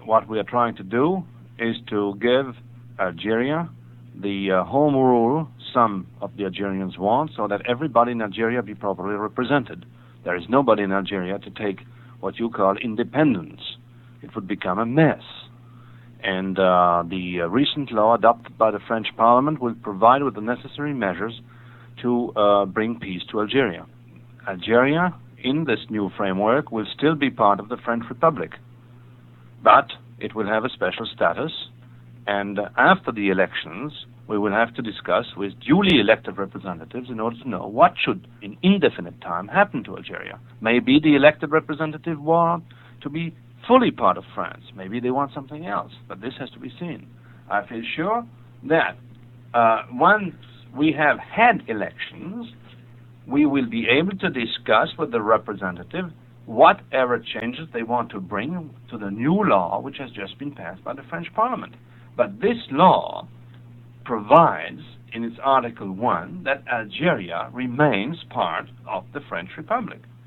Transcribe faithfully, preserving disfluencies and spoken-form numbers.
what we are trying to do is to give Algeria the uh, home rule some of the Algerians want, so that everybody in Algeria be properly represented. There is nobody in Algeria to take what you call independence. It would become a mess. And uh, the uh, recent law adopted by the French Parliament will provide with the necessary measures to uh, bring peace to Algeria. Algeria, in this new framework, will still be part of the French Republic, but it will have a special status, and uh, after the elections, we will have to discuss with duly elected representatives in order to know what should, in indefinite time, happen to Algeria. Maybe the elected representative want to be fully part of France. Maybe they want something else, but this has to be seen. I feel sure that uh, once we have had elections, we will be able to discuss with the representative whatever changes they want to bring to the new law which has just been passed by the French Parliament. But this law provides in its Article one that Algeria remains part of the French Republic.